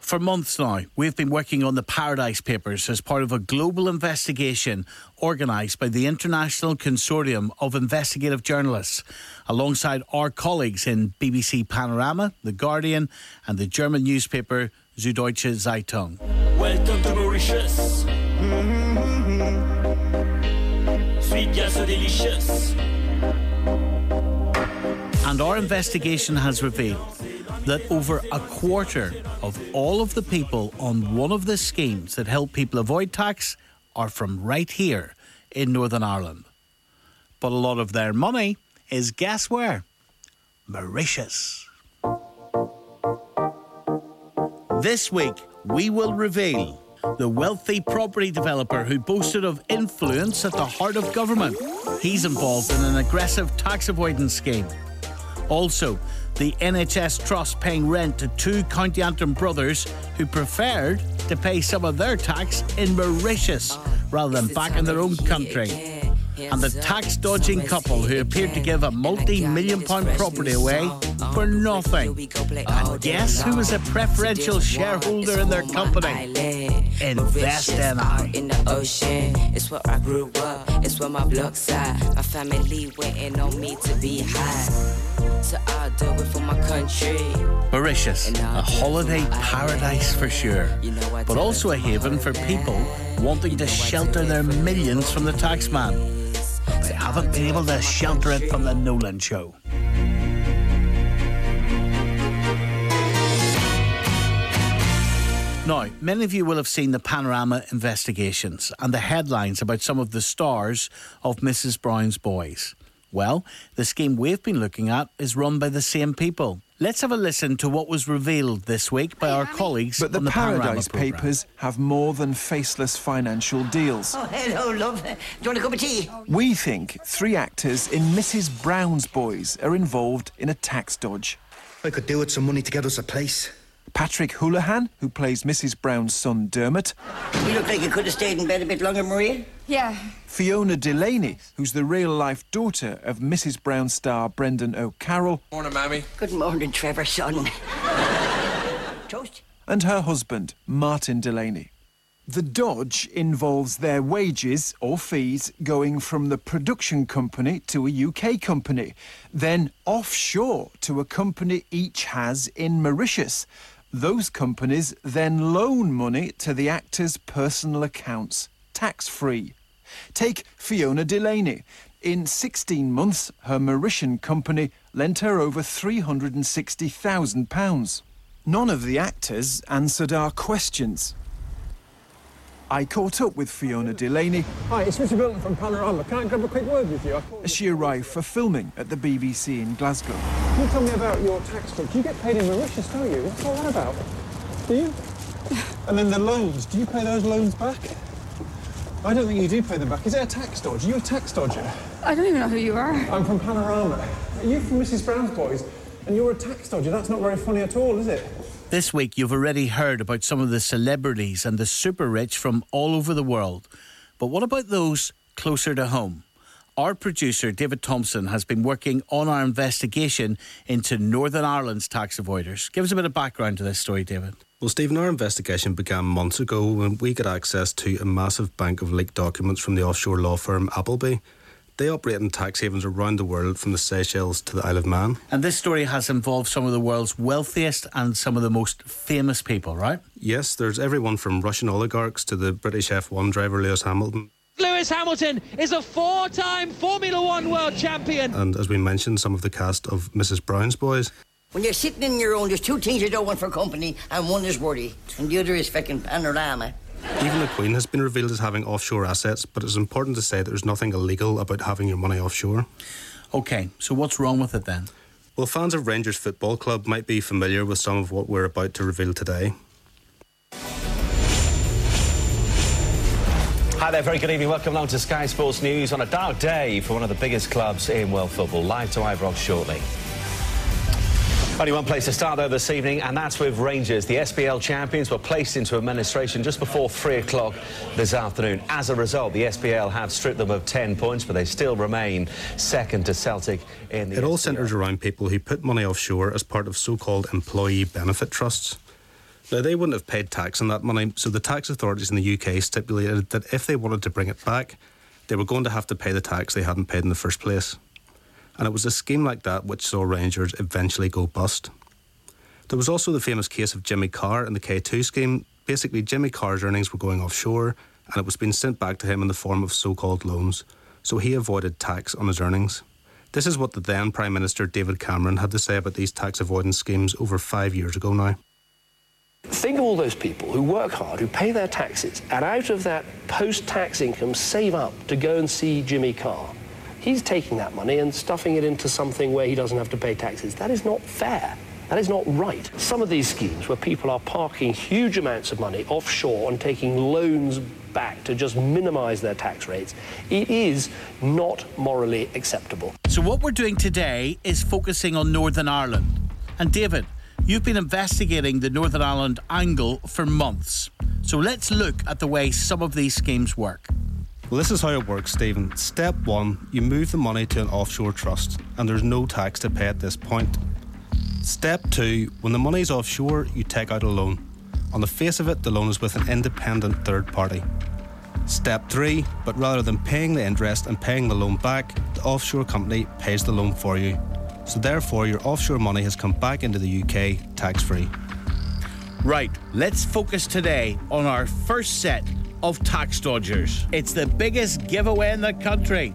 For months now, we've been working on the Paradise Papers as part of a global investigation organised by the International Consortium of Investigative Journalists, alongside our colleagues in BBC Panorama, The Guardian and the German newspaper Süddeutsche Zeitung. Welcome to Mauritius. Sweet, yeah, so delicious. And our investigation has revealed that over a quarter of all of the people on one of the schemes that help people avoid tax are from right here in Northern Ireland. But a lot of their money is, guess where? Mauritius. This week, we will reveal the wealthy property developer who boasted of influence at the heart of government. He's involved in an aggressive tax avoidance scheme. Also, the NHS Trust paying rent to two County Antrim brothers who preferred to pay some of their tax in Mauritius rather than back in their own country. And the tax-dodging couple who appeared to give a multi-million-pound property away for nothing. And guess who was a preferential shareholder in their company? InvestNI. In the ocean, it's where I grew up, it's where my block's at. My family waiting on me to be high. So I'll do it for my country. Mauritius, a holiday paradise for sure, but also a haven for people wanting to shelter their millions from the taxman. They haven't been able to shelter it from the Nolan Show. Now, many of you will have seen the Panorama investigations and the headlines about some of the stars of Mrs. Brown's Boys. Well, the scheme we've been looking at is run by the same people. Let's have a listen to what was revealed this week by our colleagues on the Paradise Panorama Papers have more than faceless financial deals. Oh, hello, love. Do you want a cup of tea? We think 3 actors in Mrs. Brown's Boys are involved in a tax dodge. I could do with some money to get us a place. Patrick Houlihan, who plays Mrs. Brown's son Dermot. You look like you could have stayed in bed a bit longer, Maria. Yeah. Fiona Delaney, who's the real-life daughter of Mrs. Brown star Brendan O'Carroll. Morning, Mammy. Good morning, Trevor, son. Toast. And her husband, Martin Delaney. The dodge involves their wages or fees going from the production company to a UK company, then offshore to a company each has in Mauritius. Those companies then loan money to the actors' personal accounts, tax-free. Take Fiona Delaney. In 16 months, her Mauritian company lent her over £360,000. None of the actors answered our questions. I caught up with Fiona Delaney. Hi, it's Mr. Bilton from Panorama. Can I grab a quick word with you? As she arrived for filming at the BBC in Glasgow. Can you tell me about your tax book? You get paid in Mauritius, don't you? What's all that about? Do you? And then the loans. Do you pay those loans back? I don't think you do pay them back. Is it a tax dodge? Are you a tax dodger? I don't even know who you are. I'm from Panorama. Are you from Mrs. Brown's Boys? And you're a tax dodger. That's not very funny at all, is it? This week, you've already heard about some of the celebrities and the super rich from all over the world. But what about those closer to home? Our producer, David Thompson, has been working on our investigation into Northern Ireland's tax avoiders. Give us a bit of background to this story, David. Well, Stephen, our investigation began months ago when we got access to a massive bank of leaked documents from the offshore law firm Appleby. They operate in tax havens around the world, from the Seychelles to the Isle of Man. And this story has involved some of the world's wealthiest and some of the most famous people, right? Yes, there's everyone from Russian oligarchs to the British F1 driver Lewis Hamilton. Lewis Hamilton is a 4-time Formula One world champion. And as we mentioned, some of the cast of Mrs. Brown's Boys. When you're sitting in your own, there's 2 things you don't want for company, and one is worry, and the other is fucking Panorama. Even the Queen has been revealed as having offshore assets, but it's important to say that there's nothing illegal about having your money offshore. OK, so what's wrong with it then? Well, fans of Rangers Football Club might be familiar with some of what we're about to reveal today. Hi there, very good evening. Welcome along to Sky Sports News on a dark day for one of the biggest clubs in world football. Live to Ibrox shortly. Only one place to start, though, this evening, and that's with Rangers. The SPL champions were placed into administration just before 3 o'clock this afternoon. As a result, the SPL have stripped them of 10 points, but they still remain second to Celtic in the It all SPL. centres around people who put money offshore as part of so-called employee benefit trusts. Now, they wouldn't have paid tax on that money, so the tax authorities in the UK stipulated that if they wanted to bring it back, they were going to have to pay the tax they hadn't paid in the first place. And it was a scheme like that which saw Rangers eventually go bust. There was also the famous case of Jimmy Carr and the K2 scheme. Basically, Jimmy Carr's earnings were going offshore, and it was being sent back to him in the form of so-called loans, so he avoided tax on his earnings. This is what the then Prime Minister David Cameron had to say about these tax avoidance schemes over 5 years ago now. Think of all those people who work hard, who pay their taxes, and out of that post-tax income save up to go and see Jimmy Carr. He's taking that money and stuffing it into something where he doesn't have to pay taxes. That is not fair. That is not right. Some of these schemes where people are parking huge amounts of money offshore and taking loans back to just minimise their tax rates, it is not morally acceptable. So what we're doing today is focusing on Northern Ireland. And David, you've been investigating the Northern Ireland angle for months. So let's look at the way some of these schemes work. Well, this is how it works, Stephen. Step 1, you move the money to an offshore trust, and there's no tax to pay at this point. Step 2, when the money is offshore, you take out a loan. On the face of it, the loan is with an independent third party. Step 3, but rather than paying the interest and paying the loan back, the offshore company pays the loan for you. So therefore, your offshore money has come back into the UK tax-free. Right, let's focus today on our first set of tax dodgers. It's the biggest giveaway in the country.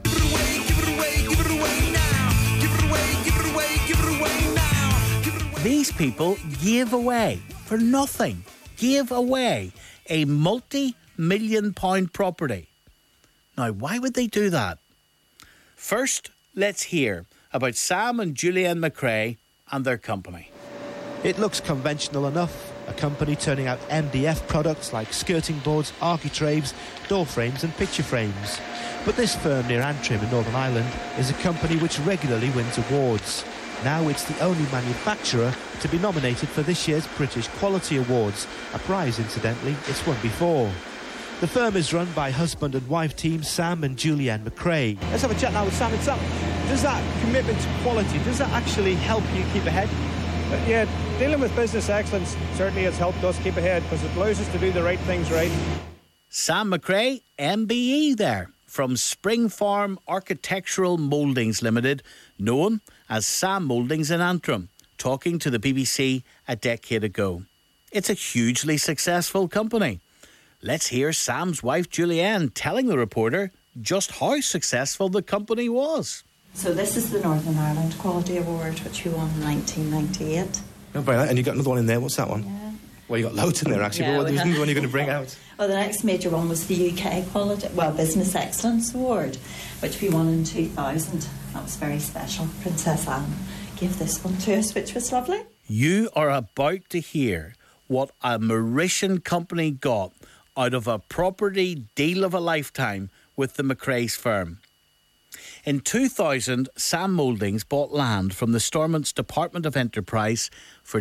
These people gave away, for nothing, gave away a multi-million-pound property. Now, why would they do that? First, let's hear about Sam and Julianne McRae and their company. It looks conventional enough. A company turning out MDF products like skirting boards, architraves, door frames and picture frames. But this firm near Antrim in Northern Ireland is a company which regularly wins awards. Now it's the only manufacturer to be nominated for this year's British Quality Awards, a prize, incidentally, it's won before. The firm is run by husband and wife team Sam and Julianne McRae. Let's have a chat now with Sam. And Sam, does that commitment to quality, does that actually help you keep ahead? Yeah, dealing with business excellence certainly has helped us keep ahead because it allows us to do the right things right. Sam McRae, MBE there, from Spring Farm Architectural Mouldings Limited, known as Sam Mouldings in Antrim, talking to the BBC a decade ago. It's a hugely successful company. Let's hear Sam's wife Julianne telling the reporter just how successful the company was. So this is the Northern Ireland Quality Award, which we won in 1998. Oh, brilliant. And you got another one in there. What's that one? Yeah. Well, you got loads in there, actually. Yeah, but what's the one you're going to bring out? Well, the next major one was the UK Business Excellence Award, which we won in 2000. That was very special. Princess Anne gave this one to us, which was lovely. You are about to hear what a Mauritian company got out of a property deal of a lifetime with the McRae's firm. In 2000, Sam Mouldings bought land from the Stormont's Department of Enterprise for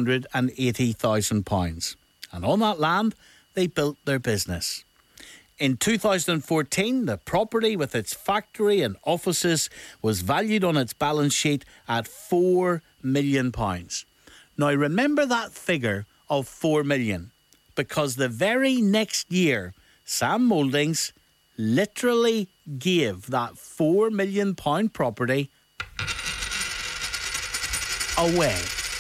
£280,000. And on that land, they built their business. In 2014, the property with its factory and offices was valued on its balance sheet at £4 million. Now remember that figure of £4 million, because the very next year, Sam Mouldings literally gave that £4 million property away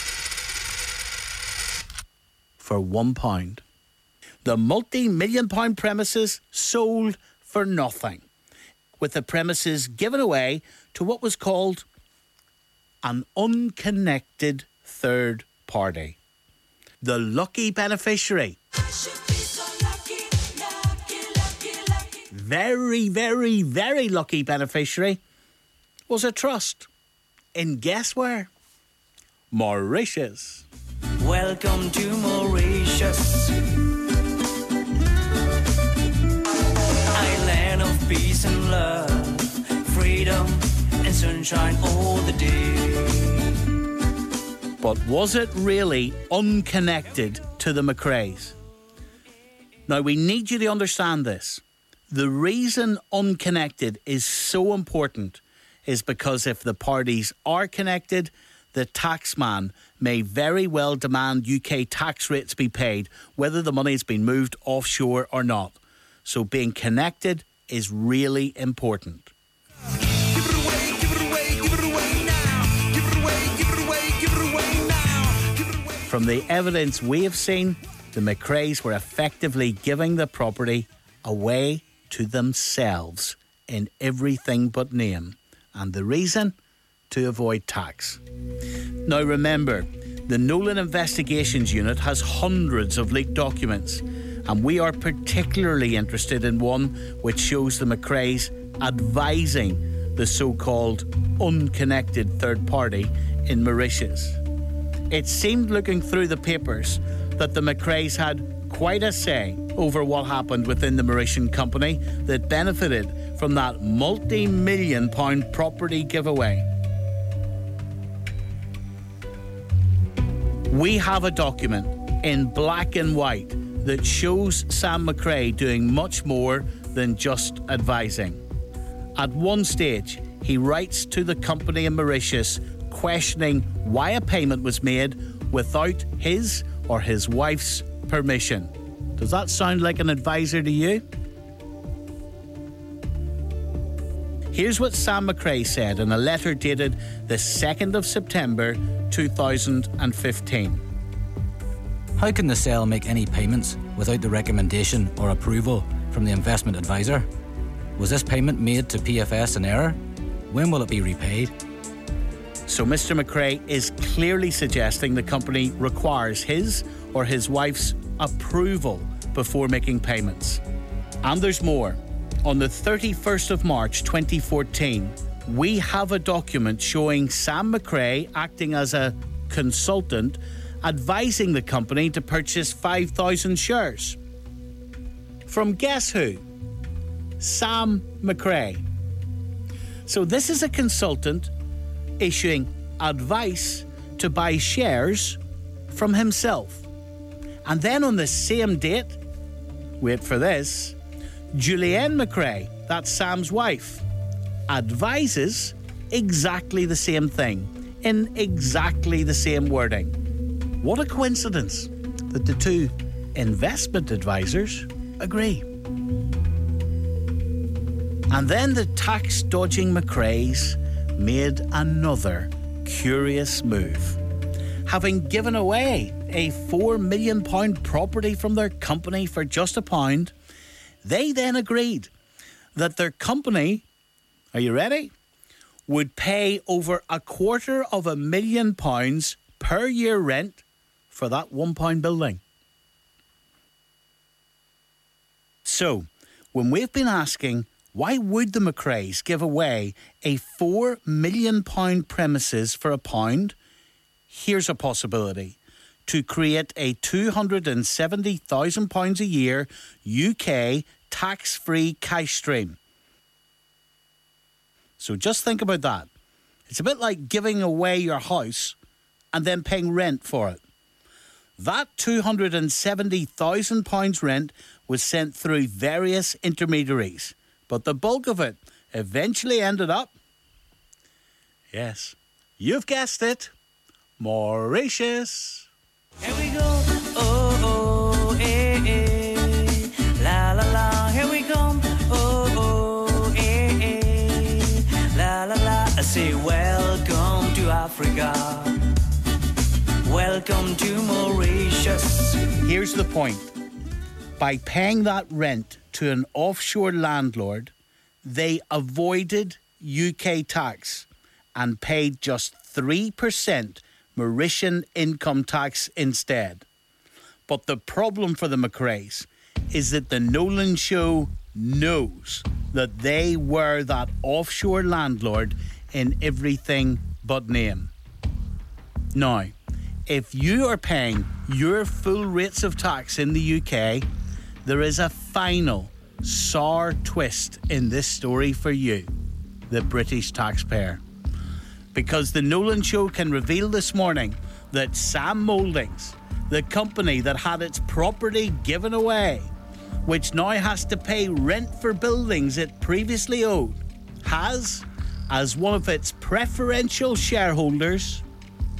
for £1. The multi-million pound premises sold for nothing, with the premises given away to what was called an unconnected third party. The lucky beneficiary. Very, very, very lucky beneficiary was a trust in, guess where? Mauritius. Welcome to Mauritius, island of peace and love, freedom and sunshine all the day. But was it really unconnected to the McRae's? Now, we need you to understand this. The reason unconnected is so important is because if the parties are connected, the taxman may very well demand UK tax rates be paid, whether the money has been moved offshore or not. So being connected is really important. From the evidence we have seen, the McRaes were effectively giving the property away to themselves in everything but name. And the reason? To avoid tax. Now remember, the Nolan Investigations Unit has hundreds of leaked documents, and we are particularly interested in one which shows the McRaes advising the so-called unconnected third party in Mauritius. It seemed, looking through the papers, that the McRaes had quite a say over what happened within the Mauritian company that benefited from that multi-million-pound property giveaway. We have a document in black and white that shows Sam McRae doing much more than just advising. At one stage, he writes to the company in Mauritius questioning why a payment was made without his or his wife's permission. Does that sound like an advisor to you? Here's what Sam McRae said in a letter dated the 2nd of September 2015. How can the cell make any payments without the recommendation or approval from the investment advisor? Was this payment made to PFS in error? When will it be repaid? So Mr. McRae is clearly suggesting the company requires his or his wife's approval before making payments. And there's more. On the 31st of March 2014, we have a document showing Sam McRae acting as a consultant, advising the company to purchase 5,000 shares. From guess who? Sam McRae. So this is a consultant issuing advice to buy shares from himself. And then on the same date, wait for this, Julienne McRae, that's Sam's wife, advises exactly the same thing in exactly the same wording. What a coincidence that the two investment advisors agree. And then the tax-dodging McRaes made another curious move. Having given away a £4 million property from their company for just £1, they then agreed that their company, are you ready, would pay over £250,000 per year rent for that £1 building. So, when we've been asking, why would the McRaes give away a £4 million premises for £1? Here's a possibility. To create a £270,000 a year UK tax-free cash stream. So just think about that. It's a bit like giving away your house and then paying rent for it. That £270,000 rent was sent through various intermediaries, but the bulk of it eventually ended up, yes, you've guessed it, Mauritius. Here we go, oh, oh, eh, eh, la, la, la, here we go, oh, oh, eh, eh, la, la, la, I say welcome to Africa, welcome to Mauritius. Here's the point. By paying that rent to an offshore landlord, they avoided UK tax and paid just 3% Mauritian income tax instead. But the problem for the McRaes is that the Nolan Show knows that they were that offshore landlord in everything but name. Now, if you are paying your full rates of tax in the UK, there is a final sour twist in this story for you, the British taxpayer. Because the Nolan Show can reveal this morning that Sam Mouldings, the company that had its property given away, which now has to pay rent for buildings it previously owed, has, as one of its preferential shareholders,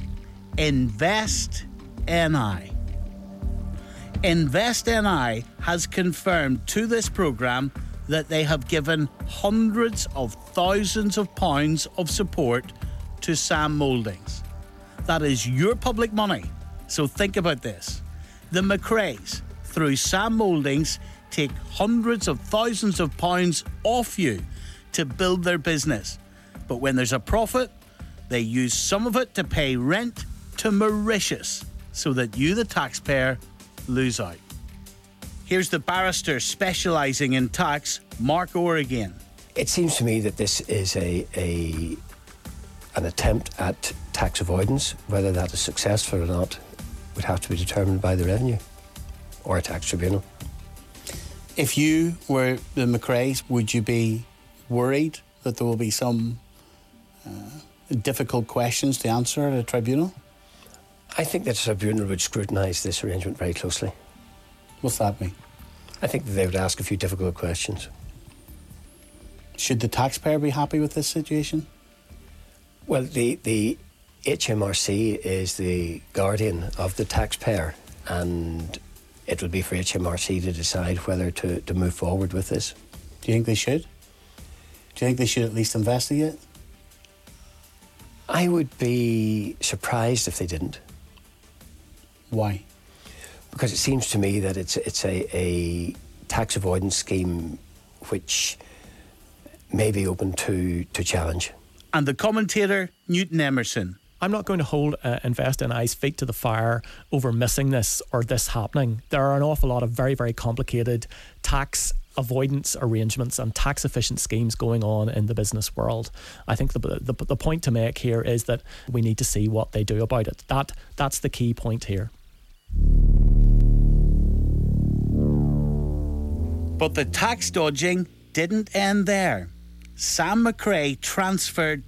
Invest NI. Invest NI has confirmed to this programme that they have given hundreds of thousands of pounds of support to Sam Mouldings. That is your public money. So think about this. The McRaes, through Sam Mouldings, take hundreds of thousands of pounds off you to build their business. But when there's a profit, they use some of it to pay rent to Mauritius so that you, the taxpayer, lose out. Here's the barrister specialising in tax, Mark Orr again. It seems to me that this is an attempt at tax avoidance. Whether that is successful or not would have to be determined by the revenue or a tax tribunal. If you were the McRaes, would you be worried that there will be some difficult questions to answer at a tribunal? I think that the tribunal would scrutinise this arrangement very closely. What's that mean? I think that they would ask a few difficult questions. Should the taxpayer be happy with this situation? Well, the HMRC is the guardian of the taxpayer, and it will be for HMRC to decide whether to move forward with this. Do you think they should? Do you think they should at least investigate? I would be surprised if they didn't. Why? Because it seems to me that it's a tax avoidance scheme which may be open to challenge. And the commentator, Newton Emerson. I'm not going to hold Invest NI's feet to the fire over missing this or this happening. There are an awful lot of very, very complicated tax avoidance arrangements and tax efficient schemes going on in the business world. I think the point to make here is that we need to see what they do about it. That's the key point here. But the tax dodging didn't end there. Sam McRae transferred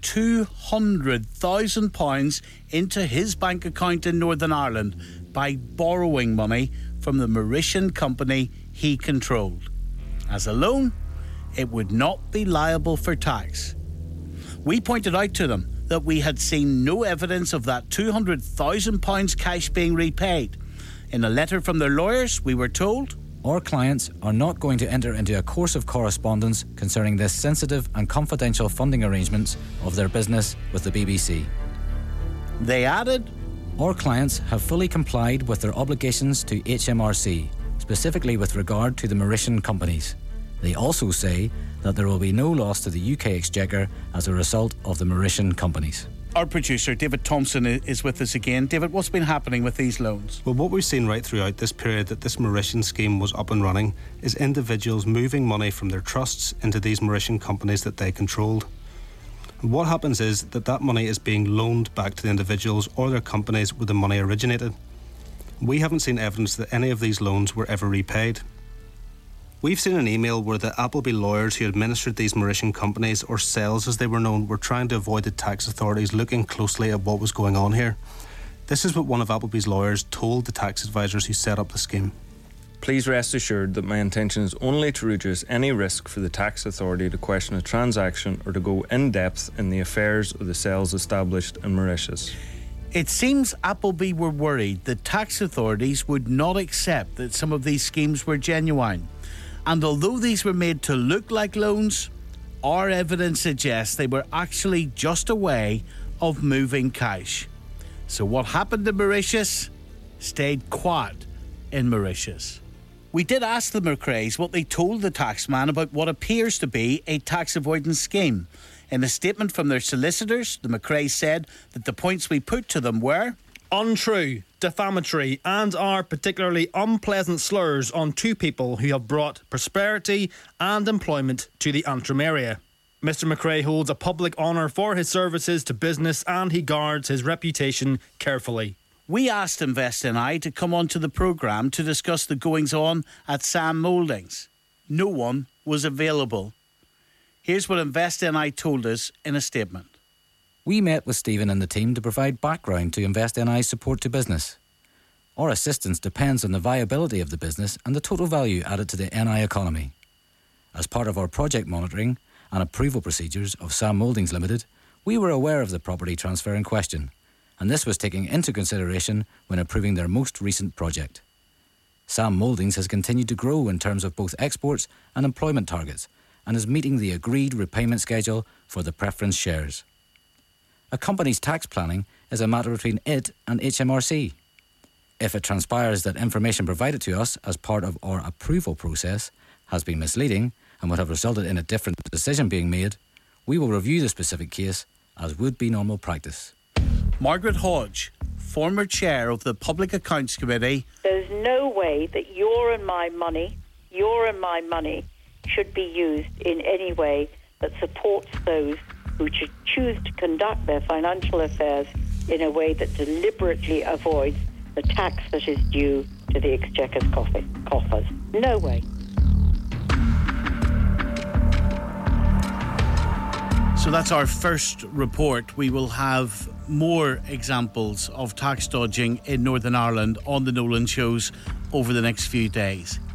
£200,000 into his bank account in Northern Ireland by borrowing money from the Mauritian company he controlled. As a loan, it would not be liable for tax. We pointed out to them that we had seen no evidence of that £200,000 cash being repaid. In a letter from their lawyers, we were told, our clients are not going to enter into a course of correspondence concerning this sensitive and confidential funding arrangements of their business with the BBC. They added, our clients have fully complied with their obligations to HMRC, specifically with regard to the Mauritian companies. They also say that there will be no loss to the UK Exchequer as a result of the Mauritian companies. Our producer, David Thompson, is with us again. David, what's been happening with these loans? Well, what we've seen right throughout this period that this Mauritian scheme was up and running is individuals moving money from their trusts into these Mauritian companies that they controlled. And what happens is that money is being loaned back to the individuals or their companies where the money originated. We haven't seen evidence that any of these loans were ever repaid. We've seen an email where the Appleby lawyers who administered these Mauritian companies, or cells as they were known, were trying to avoid the tax authorities looking closely at what was going on here. This is what one of Appleby's lawyers told the tax advisors who set up the scheme. Please rest assured that my intention is only to reduce any risk for the tax authority to question a transaction or to go in depth in the affairs of the cells established in Mauritius. It seems Appleby were worried that tax authorities would not accept that some of these schemes were genuine. And although these were made to look like loans, our evidence suggests they were actually just a way of moving cash. So what happened in Mauritius stayed quiet in Mauritius. We did ask the McRaes what they told the taxman about what appears to be a tax avoidance scheme. In a statement from their solicitors, the McRaes said that the points we put to them were untrue, defamatory and are particularly unpleasant slurs on two people who have brought prosperity and employment to the Antrim area. Mr McRae holds a public honour for his services to business and he guards his reputation carefully. We asked Invest NI to come onto the programme to discuss the goings-on at Sam Mouldings. No one was available. Here's what Invest NI told us in a statement. We met with Stephen and the team to provide background to Invest NI's support to business. Our assistance depends on the viability of the business and the total value added to the NI economy. As part of our project monitoring and approval procedures of Sam Mouldings Limited, we were aware of the property transfer in question and this was taken into consideration when approving their most recent project. Sam Mouldings has continued to grow in terms of both exports and employment targets, and is meeting the agreed repayment schedule for the preference shares. A company's tax planning is a matter between it and HMRC. If it transpires that information provided to us as part of our approval process has been misleading and would have resulted in a different decision being made, we will review the specific case as would be normal practice. Margaret Hodge, former chair of the Public Accounts Committee. There's no way that your and my money should be used in any way that supports those who should choose to conduct their financial affairs in a way that deliberately avoids the tax that is due to the Exchequer's coffers. No way. So that's our first report. We will have more examples of tax dodging in Northern Ireland on the Nolan shows over the next few days.